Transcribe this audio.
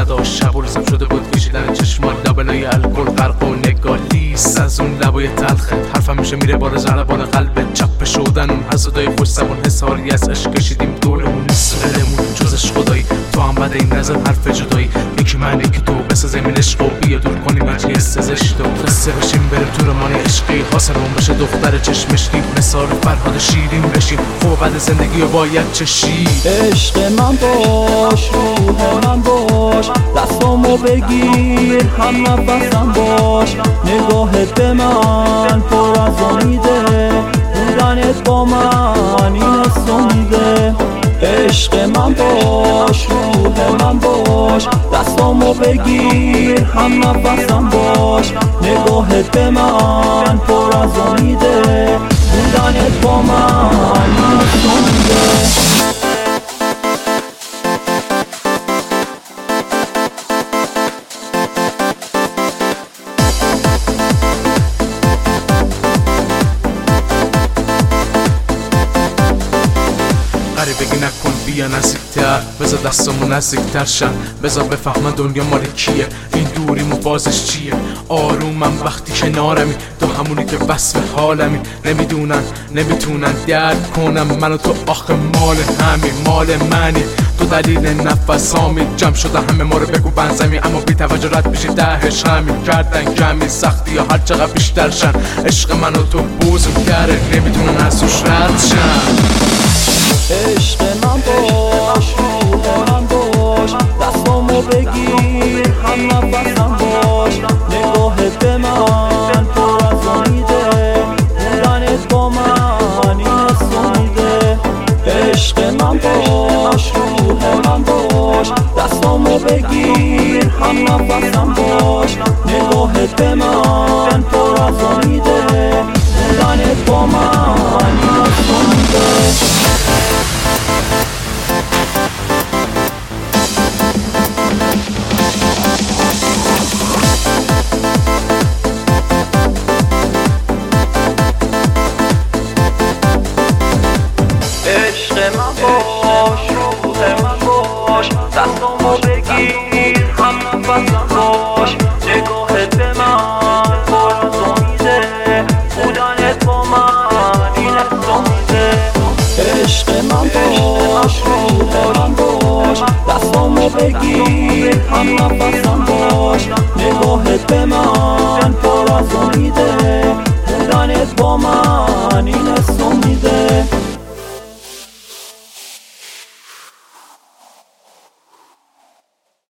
صدا شب و روزم شده بود کشیدن چشمان لابلای الکل غرق و نگاه لیست از اون لبای تلخت حرفم میشه میره بار ضربان قلب چپ شدن اون حسودای خوش زبان حساری از عشق کشیدیم دورمون سرمون جزش خدایی تو هم بده این نظر حرف جدایی یکی من یکی تو بسازیم این عشق و بیا دور کنیم مجلس زشت و قصه بشیم بریم تو رمان عشقی حاصلمون بشه دختر چشمشکی مثال فرهاد شیرین بشیم خب بعد زندگی رو باید چشی عشق من باش روح من باش دستامو بگیر هم نفسم باش نگاهت به من پر از امیده بودنت با من این حس میده عشق من باش روح من باش دستامو بگیر هم نفسم باش نگاهت به من پر از امیده بودنت با من این حس میده بگی نکن بیا نزدیکتر بذار دستامون نزدیکتر شن بذار بفهمن دنیا مال کیه این دوریمون بازش چیه آرومم وقتی کنارمی تو همونی که وصف حالمی نمیدونن نمیتونن درک کنم منو تو آخه مال همین مال منی تو دلیل نفسامی جمع شده همه ما رو بگو بنزمی اما بی توجه رد میشی دهش همین کردن کمی سختی یا هر چقدر بیشتر شن عشق منو تو بوزم کرده نمیتونن از توش رد شن عشق من باش روح من باش دستامو بگیر هم نفسم باش نگاهت به من پر از امیده بودنت با من این حس میده عشق من باش روح من باش دستامو بگیر هم نفسم باش نگاهت به من پر از امیده بودنت با من این حس میده عشق من باش روح من باش دستامو بگیر هم نفسم باش نگاهت به من پر از امیده بودنت با من این حس میده عشق من باش روح من باش دستامو بگیر هم نفسم باش نگاهت به من پر از امیده بودنت با من